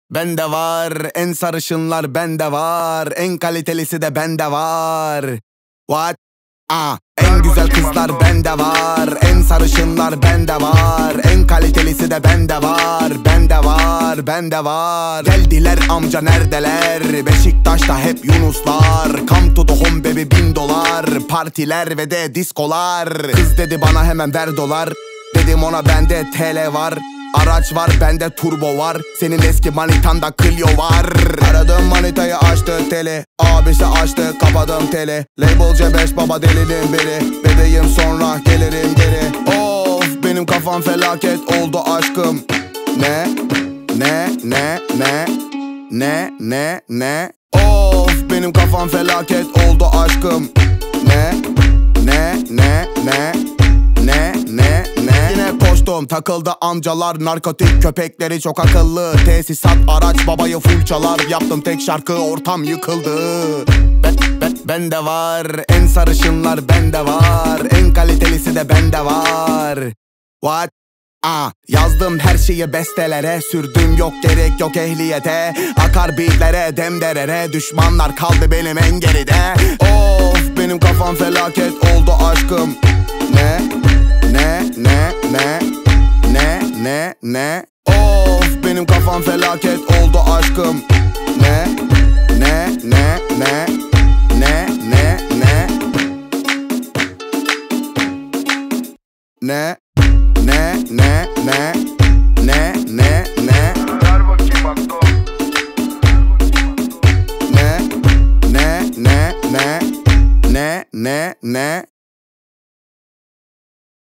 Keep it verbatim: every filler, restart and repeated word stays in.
Bende var en sarışınlar, bende var en kalitelisi de bende var. What? Ah, en güzel kızlar bende var, en sarışınlar bende var, en kalitelisi de bende var, bende var, bende var. Geldiler amca neredeler? Beşiktaş'ta hep Yunuslar. Come to the home baby, bin dolar. Partiler ve de diskolar. Kız dedi bana hemen ver dolar. Dedim ona bende T L var. Araç var bende turbo var. Senin eski manitanda Clio var. Aradım manitayı açtı teli. Abisi açtı kapadım teli. Label C beş baba delinin biri. Bebeğim sonra gelirim geri. Of benim kafam felaket oldu aşkım. Ne? Ne? Ne? Ne? Ne? Ne? Ne? Of benim kafam felaket oldu aşkım. Ne? Ne? Ne? Ne? Ne? Ne? Ne? Yine koştum takıldı amcalar. Narkotik köpekleri çok akıllı. Tesisat araç babayı full çalar. Yaptım tek şarkı ortam yıkıldı. Ben, ben, bende var en sarışınlar bende var. En kalitelisi de bende var. What? Ah, yazdım her şeyi bestelere. Sürdüm yok gerek yok ehliyete. Akar beatlere demderere. Düşmanlar kaldı benim en geride. Of benim kafam felaket oldu aşkım. Ne? Ne? Ne? Ne? Ne? Ne? Ne? Of benim kafam felaket oldu aşkım. Ne? Ne? Ne? Ne? Ne? Ne? Ne? Ne? Ne? Ne? Ne? Ne? Ne? Ne? Ver bakayım akto. Ne? Ne? Ne? Ne? Ne? Ne? Ne?